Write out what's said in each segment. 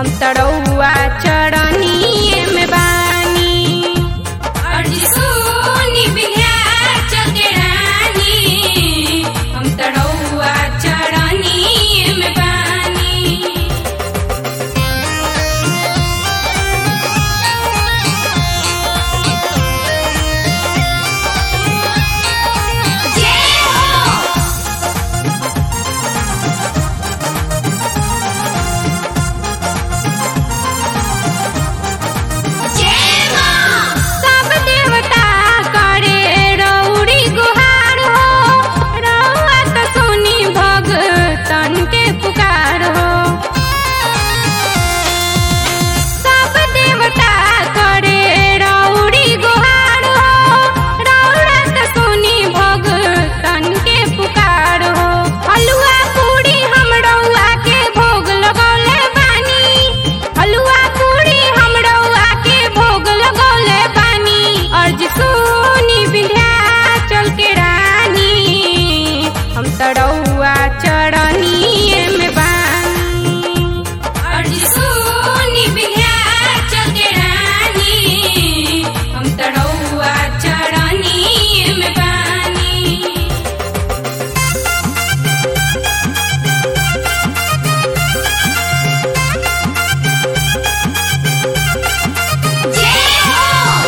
हम तड़ौआ चढ़नी में बानी। अर्जी सोनी विंध्याचल के रानी, हम तड़ौआ चढ़नी में बानी। जय हो सब देवता करे रौड़ी गुहार हो, रउआ त सुनी भगतन के पुकार हो। सब देवता करे रौड़ी गुहार हो, रउआ त सुनी भगतन के पुकार हो। हलुआ पूरी हम रउआ के भोग लगौले बानी, हलुआ पूरी हम रउआ के भोग लगौले बानी। अर्जी सुनी विंध्याचल के रानी, हम तड़ौआ चढ़नी में बानी। अर्जी सोनी विंध्याचल के रानी, हम तड़ौआ चढ़नी में बानी। जय हो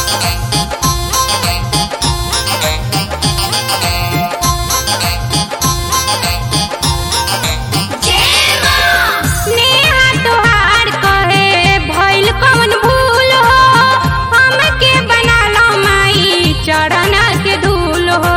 जय मां। नेहा तोहार कहे भइल कौन भूल हो, हमके बना लो माई चरण के धूल हो।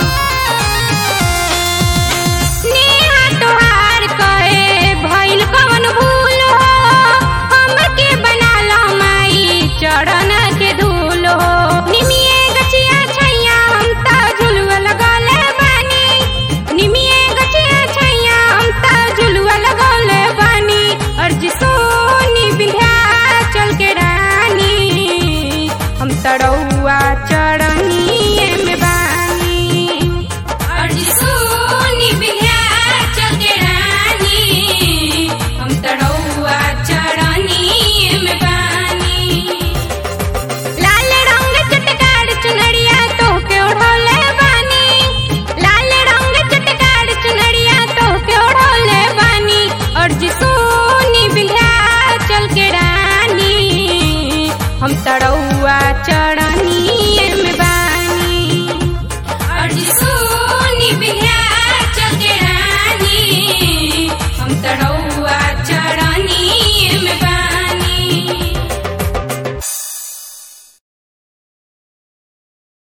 नेहा तोहार कहे भइल कौन भूल हो, हमके बना लो माई चरण के धूल हो। निमिये गछिया छैया हम त झुलुआ लगौले बानी, निमिये गछिया छैया हम त झुलुआ लगौले बानी। अर्जी सोनी विंध्याचल के रानी, हम तड़ौआ चढ़नी में बानी। अर्जी सोनी विंध्याचल के रानी, हम तड़ौआ चढ़नी में बानी। लाल रंग चटकार चुनरिया तोहके ओढ़ौले बानी, लाल रंग चटकार चुनरिया तोहके ओढ़ौले बानी। अर्जी सोनी विंध्याचल के रानी, हम तड़ौआ